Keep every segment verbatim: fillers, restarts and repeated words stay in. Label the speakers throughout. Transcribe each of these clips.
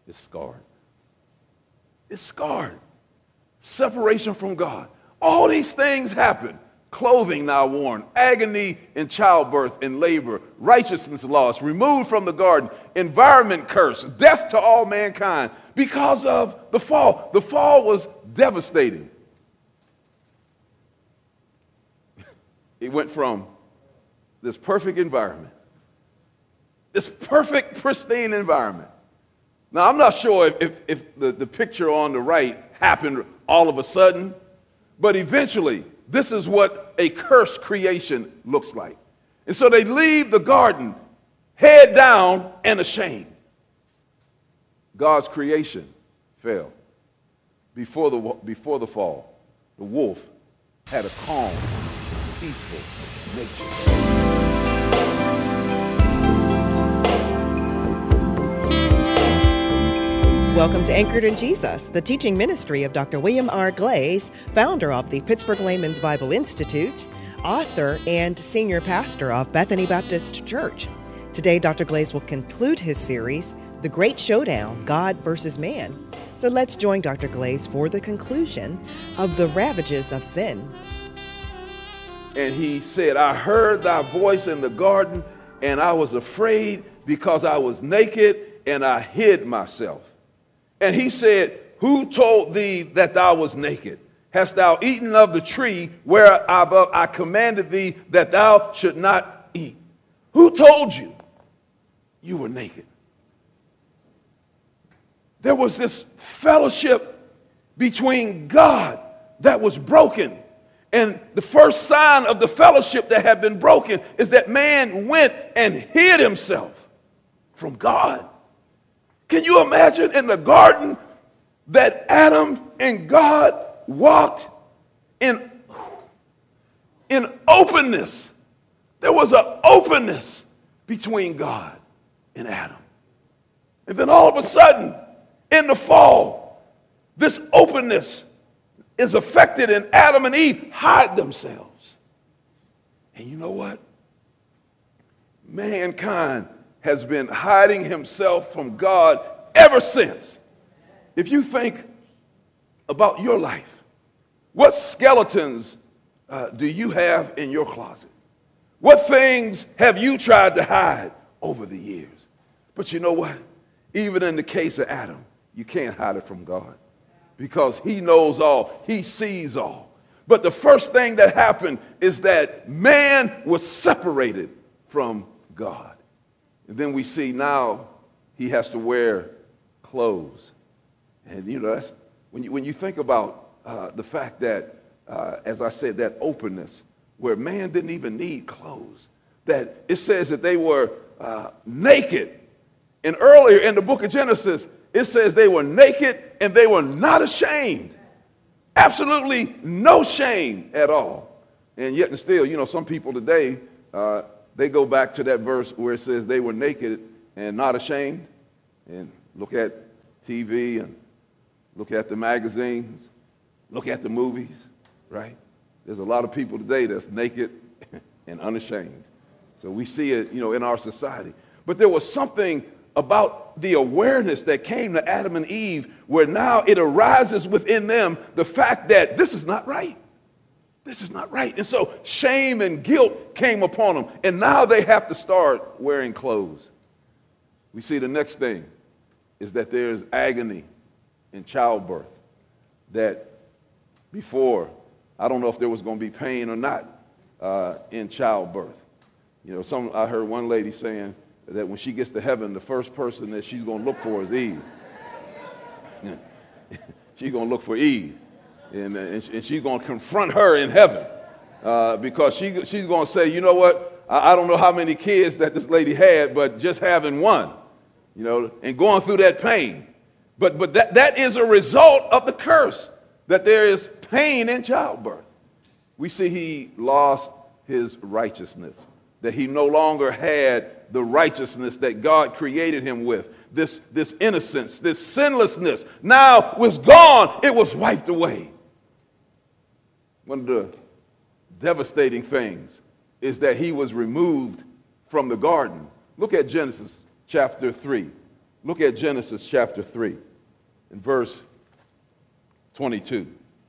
Speaker 1: is scarred. It's scarred. Separation from God. All these things happen. Clothing now worn, agony in childbirth and labor, righteousness lost, removed from the garden, environment cursed, death to all mankind because of the fall. The fall was devastating. It went from this perfect environment, this perfect, pristine environment. Now, I'm not sure if, if, if the, the picture on the right happened all of a sudden, but eventually, this is what a cursed creation looks like. And so they leave the garden, head down and ashamed. God's creation fell. Before the, before the fall, the wolf had a calm, peaceful nature.
Speaker 2: Welcome to Anchored in Jesus, the teaching ministry of Doctor William R. Glaze, founder of the Pittsburgh Layman's Bible Institute, author and senior pastor of Bethany Baptist Church. Today, Doctor Glaze will conclude his series, The Great Showdown, God versus Man. So let's join Doctor Glaze for the conclusion of the ravages of sin.
Speaker 1: And he said, I heard thy voice in the garden, and I was afraid because I was naked, and I hid myself. And he said, who told thee that thou was naked? Hast thou eaten of the tree whereof I commanded thee that thou should not eat? Who told you you were naked? There was this fellowship between God that was broken. And the first sign of the fellowship that had been broken is that man went and hid himself from God. Can you imagine in the garden that Adam and God walked in, in openness? There was an openness between God and Adam. And then all of a sudden, in the fall, this openness is affected and Adam and Eve hide themselves. And you know what? Mankind has been hiding himself from God ever since. If you think about your life, what skeletons uh, do you have in your closet? What things have you tried to hide over the years? But you know what? Even in the case of Adam, you can't hide it from God because he knows all, he sees all. But the first thing that happened is that man was separated from God. And then we see now he has to wear clothes. And, you know, that's, when you, when you think about uh, the fact that, uh, as I said, that openness, where man didn't even need clothes, that it says that they were uh, naked. And earlier in the book of Genesis, it says they were naked and they were not ashamed. Absolutely no shame at all. And yet and still, you know, some people today, uh, they go back to that verse where it says they were naked and not ashamed, and look at T V and look at the magazines, look at the movies, right? There's a lot of people today that's naked and unashamed. So we see it, you know, in our society. But there was something about the awareness that came to Adam and Eve where now it arises within them the fact that this is not right. This is not right. And so shame and guilt came upon them. And now they have to start wearing clothes. We see the next thing is that there's agony in childbirth. That before, I don't know if there was going to be pain or not uh, in childbirth. You know, some I heard one lady saying that when she gets to heaven, the first person that she's going to look for is Eve. She's going to look for Eve. And, and, and she's going to confront her in heaven uh, because she, she's going to say, you know what, I, I don't know how many kids that this lady had, but just having one, you know, and going through that pain. But, but that, that is a result of the curse, that there is pain in childbirth. We see he lost his righteousness, that he no longer had the righteousness that God created him with. This, this innocence, this sinlessness now was gone. It was wiped away. One of the devastating things is that he was removed from the garden. Look at Genesis chapter three. Look at Genesis chapter three and verse twenty-two.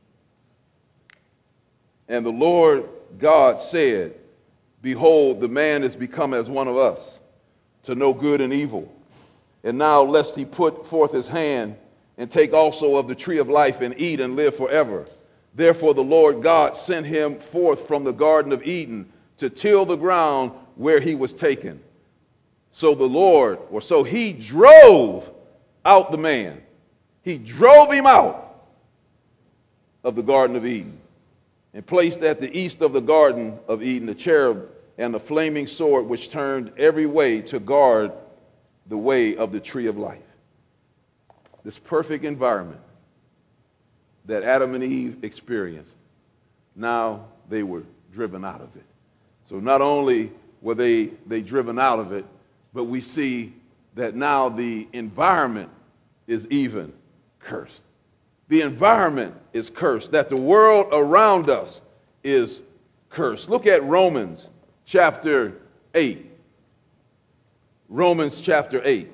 Speaker 1: And the Lord God said, behold, the man is become as one of us, to know good and evil. And now lest he put forth his hand and take also of the tree of life and eat and live forever. Therefore the Lord God sent him forth from the Garden of Eden to till the ground where he was taken. So the Lord, or so he drove out the man. He drove him out of the Garden of Eden and placed at the east of the Garden of Eden the cherub and the flaming sword which turned every way to guard the way of the tree of life. This perfect environment that Adam and Eve experienced, now they were driven out of it. So not only were they, they driven out of it, but we see that now the environment is even cursed. The environment is cursed, that the world around us is cursed. Look at Romans chapter eight. Romans chapter eight.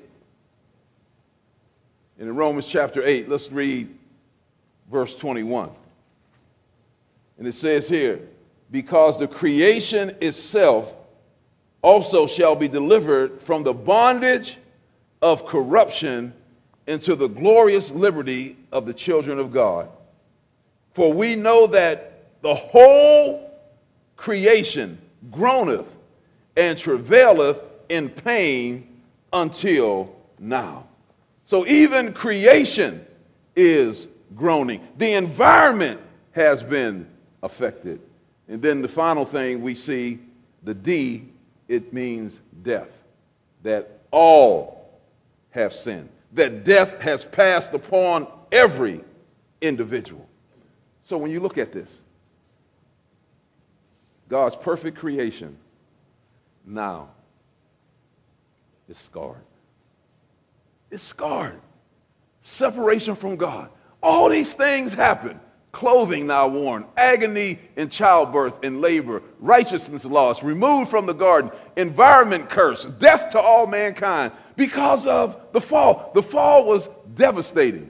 Speaker 1: And in Romans chapter eight, let's read verse twenty-one. And it says here, because the creation itself also shall be delivered from the bondage of corruption into the glorious liberty of the children of God. For we know that the whole creation groaneth and travaileth in pain until now. So even creation is groaning. The environment has been affected. And then the final thing we see, the D, it means death. That all have sinned. That death has passed upon every individual. So when you look at this, God's perfect creation now is scarred. It's scarred. Separation from God. All these things happen. Clothing now worn, agony in childbirth and labor, righteousness lost, removed from the garden, environment cursed, death to all mankind because of the fall. The fall was devastating.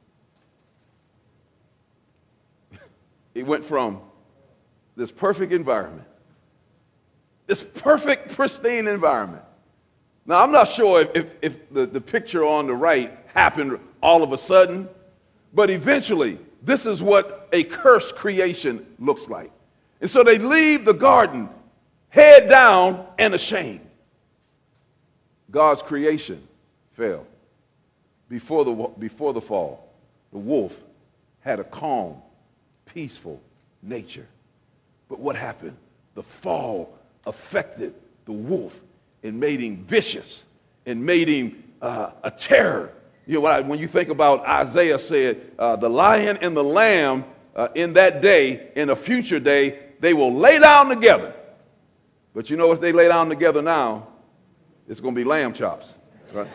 Speaker 1: It went from this perfect environment, this perfect, pristine environment. Now, I'm not sure if, if, if the, the picture on the right happened all of a sudden, but eventually, this is what a cursed creation looks like. And so they leave the garden head down and ashamed. God's creation fell. Before the, before the fall, the wolf had a calm, peaceful nature. But what happened? The fall affected the wolf and made him vicious and made him uh, a terror. You know, when you think about Isaiah said, uh, the lion and the lamb uh, in that day, in a future day, they will lay down together. But you know, if they lay down together now, it's going to be lamb chops, right?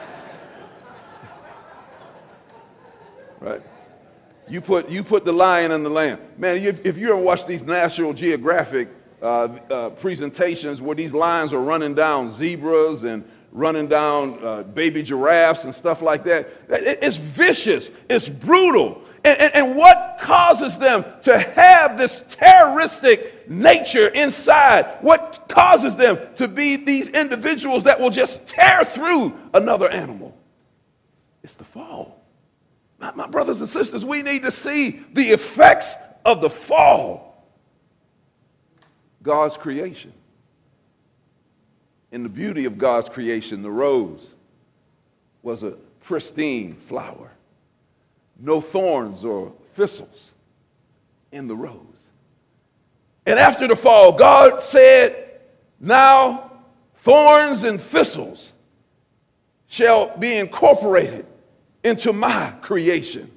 Speaker 1: Right? You put, you put the lion and the lamb. Man, you, if you ever watch these National Geographic uh, uh, presentations where these lions are running down zebras and running down uh, baby giraffes and stuff like that. It, it's vicious. It's brutal. And, and, and what causes them to have this terroristic nature inside? What causes them to be these individuals that will just tear through another animal? It's the fall. My, my brothers and sisters, we need to see the effects of the fall. God's creation. In the beauty of God's creation, the rose was a pristine flower. No thorns or thistles in the rose. And after the fall, God said, now thorns and thistles shall be incorporated into my creation.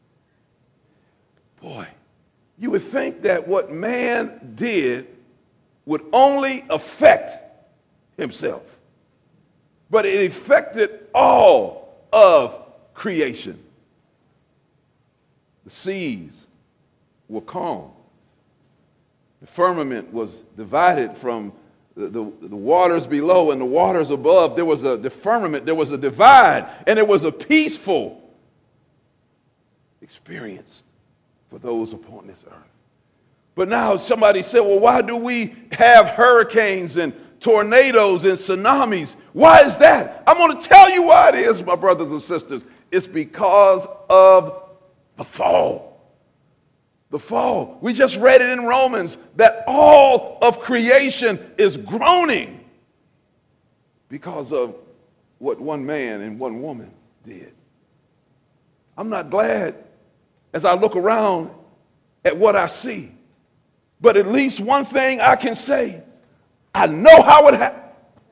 Speaker 1: Boy, you would think that what man did would only affect himself. But it affected all of creation. The seas were calm. The firmament was divided from the, the, the waters below and the waters above, there was a the firmament, there was a divide, and it was a peaceful experience for those upon this earth. But now somebody said, well, why do we have hurricanes and tornadoes and tsunamis? Why is that? I'm going to tell you why it is, my brothers and sisters. It's because of the fall. The fall. We just read it in Romans that all of creation is groaning because of what one man and one woman did. I'm not glad as I look around at what I see, but at least one thing I can say, I know how it happened.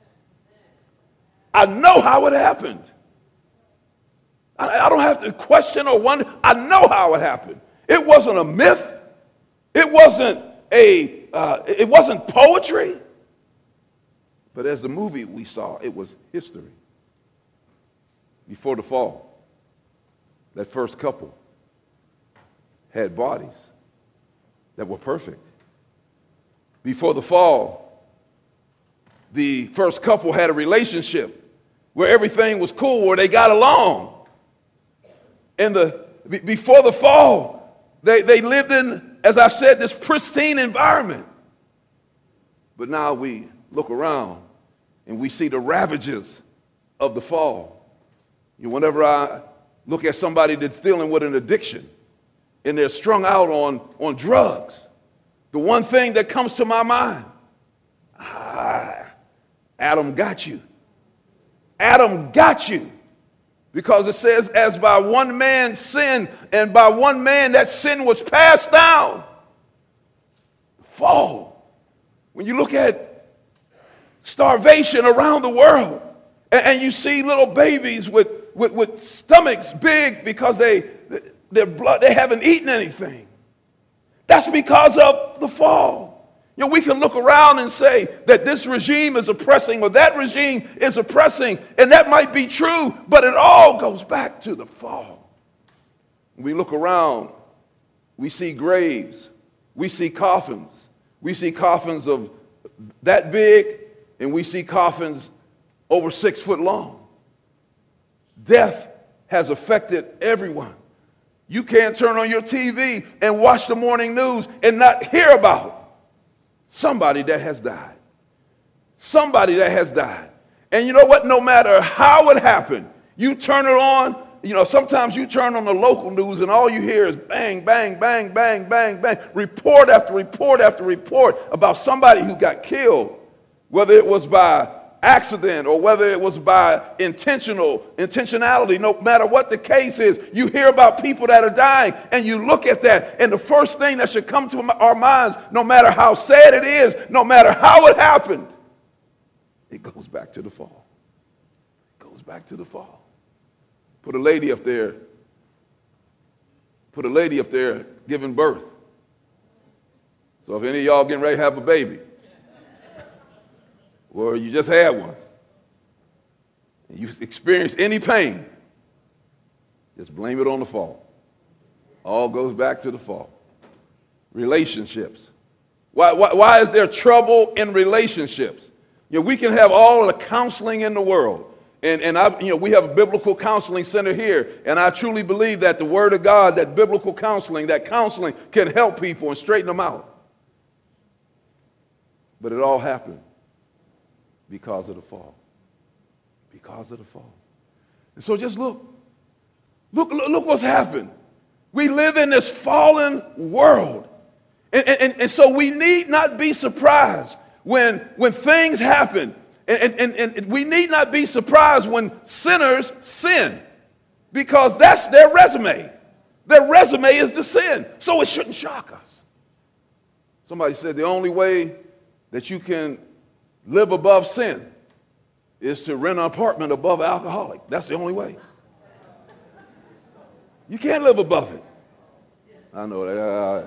Speaker 1: I know how it happened. I, I don't have to question or wonder. I know how it happened. It wasn't a myth. It wasn't a. Uh, it wasn't poetry. But as the movie we saw, it was history. Before the fall, that first couple had bodies that were perfect. Before the fall, the first couple had a relationship where everything was cool, where they got along. And the before the fall, They, they lived in, as I said, this pristine environment. But now we look around and we see the ravages of the fall. You know, whenever I look at somebody that's dealing with an addiction and they're strung out on, on drugs, the one thing that comes to my mind, ah, Adam got you. Adam got you. Because it says, as by one man sin, and by one man that sin was passed down. Fall. When you look at starvation around the world, and, and you see little babies with, with, with stomachs big because they, their blood, they haven't eaten anything. That's because of the fall. You know, we can look around and say that this regime is oppressing or that regime is oppressing, and that might be true, but it all goes back to the fall. We look around, we see graves, we see coffins, we see coffins of that big, and we see coffins over six foot long. Death has affected everyone. You can't turn on your T V and watch the morning news and not hear about somebody that has died. Somebody that has died. And you know what? No matter how it happened, you turn it on. You know, sometimes you turn on the local news and all you hear is bang, bang, bang, bang, bang, bang. Report after report after report about somebody who got killed, whether it was by accident or whether it was by intentional intentionality. No matter what the case is, you hear about people that are dying, and you look at that, and the first thing that should come to our minds, no matter how sad it is, no matter how it happened, it goes back to the fall. It goes back to the fall. Put a lady up there. Put a lady up there giving birth. So if any of y'all getting ready to have a baby, or you just had one, and you experienced any pain, just blame it on the fall. All goes back to the fall. Relationships. Why, why, why is there trouble in relationships? You know, we can have all the counseling in the world. And, and I, you know, we have a biblical counseling center here, and I truly believe that the Word of God, that biblical counseling, that counseling can help people and straighten them out. But it all happened because of the fall. Because of the fall. And so just look. Look, look, look what's happened. We live in this fallen world. And, and, and so we need not be surprised when, when things happen. And, and, and we need not be surprised when sinners sin, because that's their resume. Their resume is the sin. So it shouldn't shock us. Somebody said the only way that you can live above sin is to rent an apartment above an alcoholic. That's the only way. You can't live above it. I know that. Uh,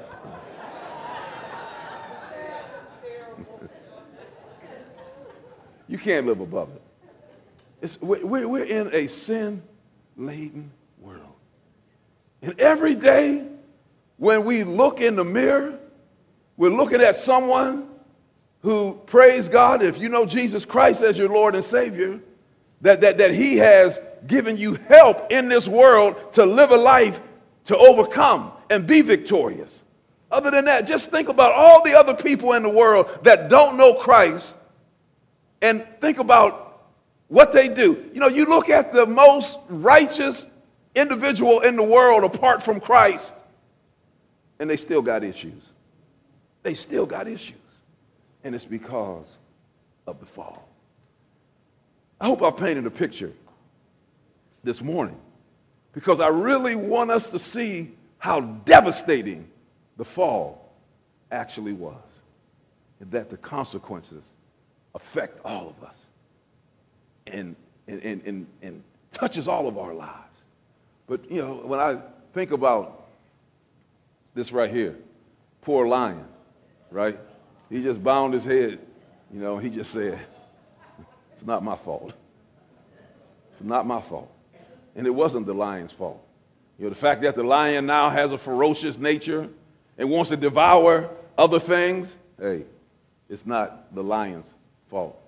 Speaker 1: you can't live above it. It's, we're, we're in a sin-laden world. And every day when we look in the mirror, we're looking at someone who, praise God, if you know Jesus Christ as your Lord and Savior, that, that, that he has given you help in this world to live a life to overcome and be victorious. Other than that, just think about all the other people in the world that don't know Christ and think about what they do. You know, you look at the most righteous individual in the world apart from Christ, and they still got issues. They still got issues. And it's because of the fall. I hope I painted a picture this morning because I really want us to see how devastating the fall actually was, and that the consequences affect all of us and, and, and, and, and touches all of our lives. But, you know, when I think about this right here, poor lion, right? He just bowed his head, you know, he just said, it's not my fault. It's not my fault. And it wasn't the lion's fault. You know, the fact that the lion now has a ferocious nature and wants to devour other things, hey, it's not the lion's fault.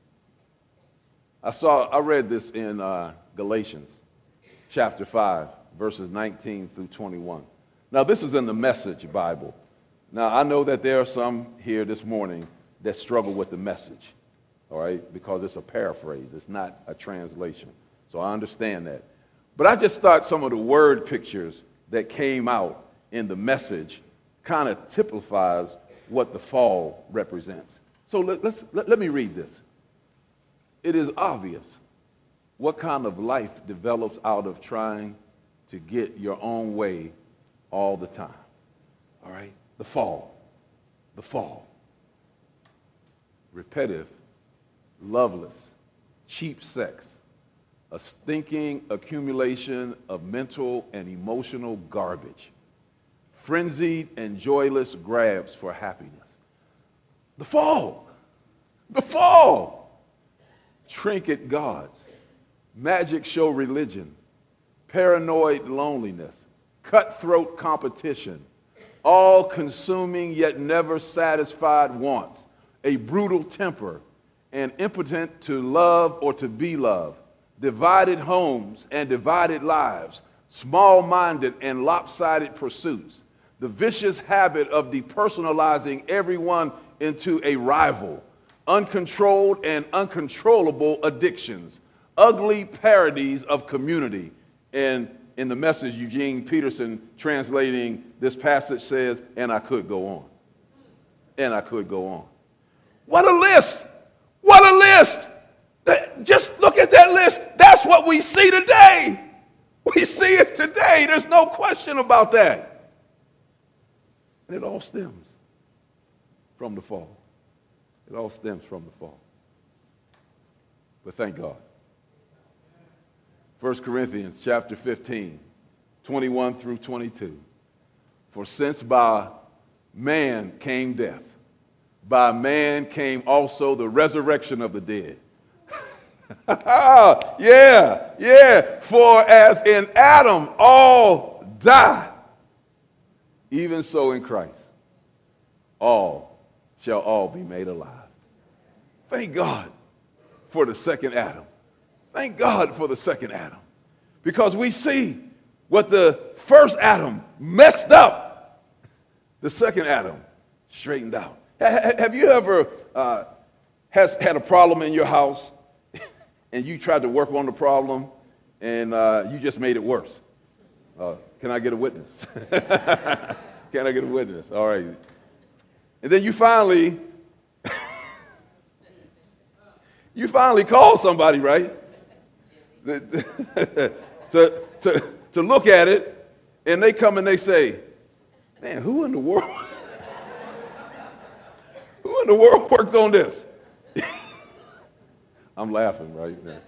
Speaker 1: I saw, I read this in uh, Galatians chapter five, verses nineteen through twenty-one. Now, this is in the Message Bible. Now, I know that there are some here this morning that struggle with the Message, all right, because it's a paraphrase. It's not a translation. So I understand that. But I just thought some of the word pictures that came out in the Message kind of typifies what the fall represents. So let, let's, let, let me read this. It is obvious what kind of life develops out of trying to get your own way all the time. All right? The fall. The fall. Repetitive, loveless, cheap sex, a stinking accumulation of mental and emotional garbage, frenzied and joyless grabs for happiness. The fall. The fall. Trinket gods, magic show religion, paranoid loneliness, cutthroat competition, all-consuming yet never satisfied wants, a brutal temper, and impotent to love or to be loved, divided homes and divided lives, small-minded and lopsided pursuits, the vicious habit of depersonalizing everyone into a rival, uncontrolled and uncontrollable addictions, ugly parodies of community. And in the Message, Eugene Peterson translating this passage says, and I could go on. And I could go on. What a list! What a list! Just look at that list. That's what we see today. We see it today. There's no question about that. And it all stems from the fall. It all stems from the fall. But thank God. First Corinthians chapter fifteen, twenty-one through twenty-two. For since by man came death, by man came also the resurrection of the dead. yeah, yeah. For as in Adam all die, even so in Christ all shall all be made alive. Thank God for the second Adam. Thank God for the second Adam. Because we see what the first Adam messed up, the second Adam straightened out. Have you ever uh, has had a problem in your house and you tried to work on the problem and uh, you just made it worse? Uh, can I get a witness? Can I get a witness? All right. And then you finally, you finally call somebody, right? to, to, to look at it, and they come and they say, man, who in the world, who in the world worked on this? I'm laughing right now.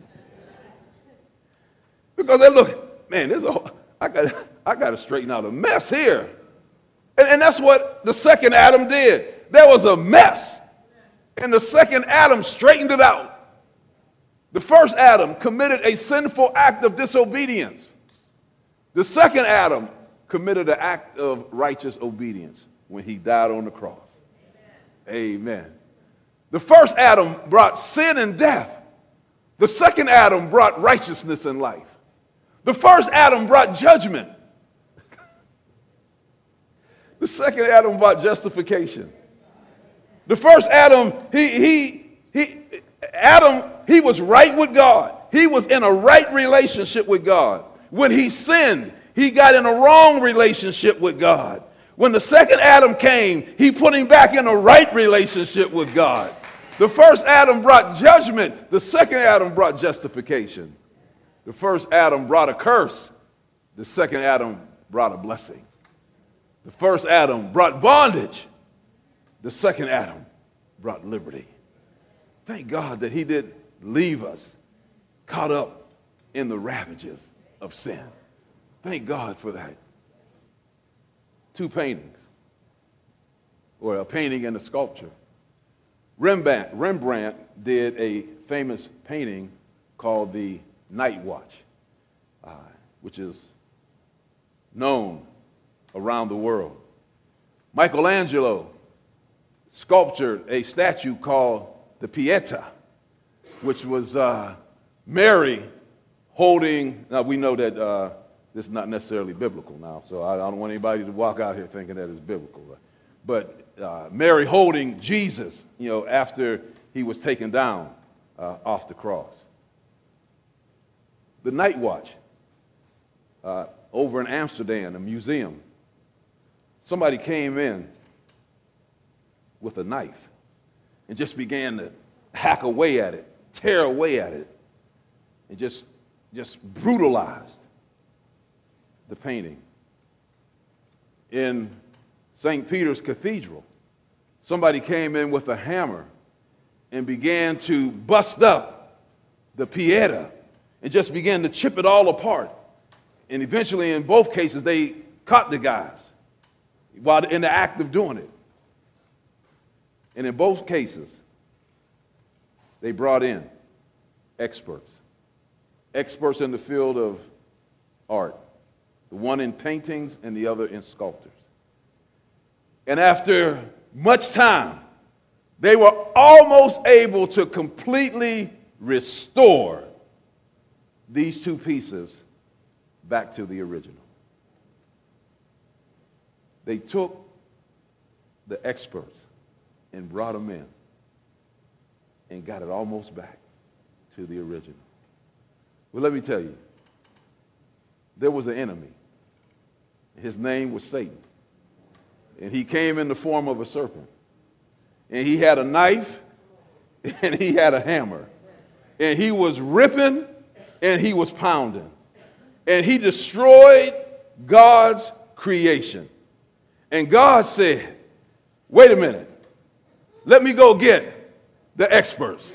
Speaker 1: Because they look, man, there's a, I got, I got to straighten out a mess here. And, and that's what the second Adam did. There was a mess, and the second Adam straightened it out. The first Adam committed a sinful act of disobedience. The second Adam committed an act of righteous obedience when he died on the cross. Amen. Amen. The first Adam brought sin and death. The second Adam brought righteousness and life. The first Adam brought judgment. The second Adam brought justification. The first Adam, he, he, he, Adam, he was right with God. He was in a right relationship with God. When he sinned, he got in a wrong relationship with God. When the second Adam came, he put him back in a right relationship with God. The first Adam brought judgment. The second Adam brought justification. The first Adam brought a curse. The second Adam brought a blessing. The first Adam brought bondage. The second Adam brought liberty. Thank God that he didn't leave us caught up in the ravages of sin. Thank God for that. Two paintings, or a painting and a sculpture. Rembrandt, Rembrandt did a famous painting called the Night Watch, uh, which is known around the world. Michelangelo sculptured a statue called the Pieta, which was uh, Mary holding, now we know that uh, this is not necessarily biblical now, so I, I don't want anybody to walk out here thinking that it's biblical. Right? But uh, Mary holding Jesus, you know, after he was taken down uh, off the cross. The Night Watch, uh, over in Amsterdam, a museum, somebody came in with a knife and just began to hack away at it, tear away at it, and just, just brutalized the painting. In Saint Peter's Cathedral, somebody came in with a hammer and began to bust up the Pieta and just began to chip it all apart. And eventually, in both cases, they caught the guys while in the act of doing it. And in both cases, they brought in experts, experts in the field of art, the one in paintings and the other in sculptures. And after much time, they were almost able to completely restore these two pieces back to the original. They took the experts and brought them in and got it almost back to the original. Well, let me tell you, there was an enemy. His name was Satan. And he came in the form of a serpent. And he had a knife and he had a hammer. And he was ripping and he was pounding. And he destroyed God's creation. And God said, wait a minute, let me go get the experts.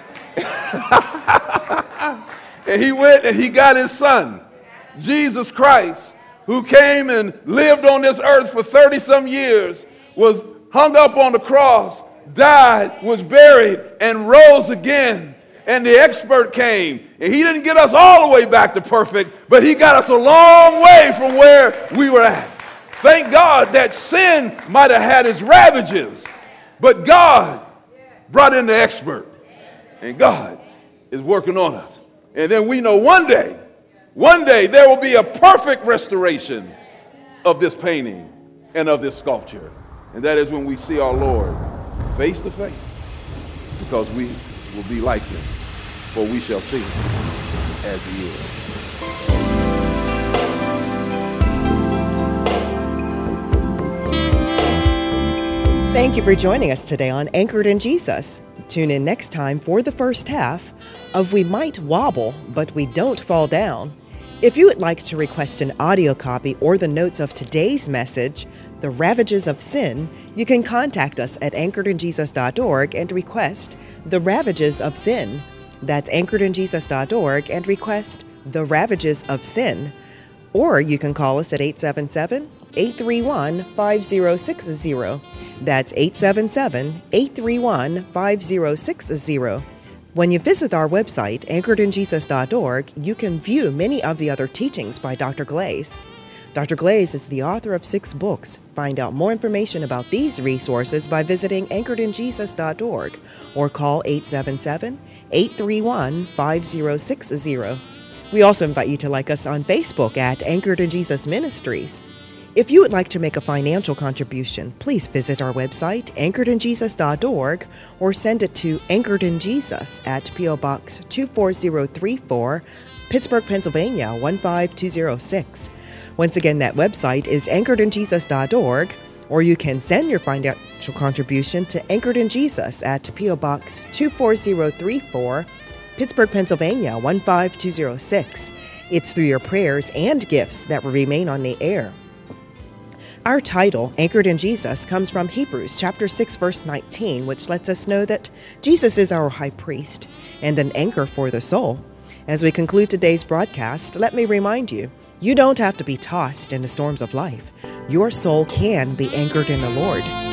Speaker 1: And he went and he got his son, Jesus Christ, who came and lived on this earth for thirty some years, was hung up on the cross, died, was buried, and rose again. And the expert came, and he didn't get us all the way back to perfect, but he got us a long way from where we were at. Thank God that sin might have had its ravages, but God brought in the expert, and God is working on us. And then we know one day, one day there will be a perfect restoration of this painting and of this sculpture. And that is when we see our Lord face to face, because we will be like him, for we shall see him as he is.
Speaker 2: Thank you for joining us today on Anchored in Jesus. Tune in next time for the first half of We Might Wobble, But We Don't Fall Down. If you would like to request an audio copy or the notes of today's message, The Ravages of Sin, you can contact us at anchored in jesus dot org and request The Ravages of Sin. That's anchored in jesus dot org and request The Ravages of Sin. Or you can call us at eight seven seven, eight three one, five zero six zero. That's eight seven seven, eight three one, five zero six zero. When you visit our website, anchored in jesus dot org, you can view many of the other teachings by Doctor Glaze. Doctor Glaze is the author of six books. Find out more information about these resources by visiting anchored in jesus dot org or call eight seven seven, eight three one, five zero six zero. We also invite you to like us on Facebook at Anchored in Jesus Ministries. If you would like to make a financial contribution, please visit our website, anchored in jesus dot org, or send it to Anchored in Jesus at P O Box two four zero three four, Pittsburgh, Pennsylvania one five two zero six. Once again, that website is anchored in jesus dot org, or you can send your financial contribution to Anchored in Jesus at P O Box two four zero three four, Pittsburgh, Pennsylvania one five two zero six. It's through your prayers and gifts that will remain on the air. Our title, Anchored in Jesus, comes from Hebrews chapter six, verse nineteen, which lets us know that Jesus is our high priest and an anchor for the soul. As we conclude today's broadcast, let me remind you, you don't have to be tossed in the storms of life. Your soul can be anchored in the Lord.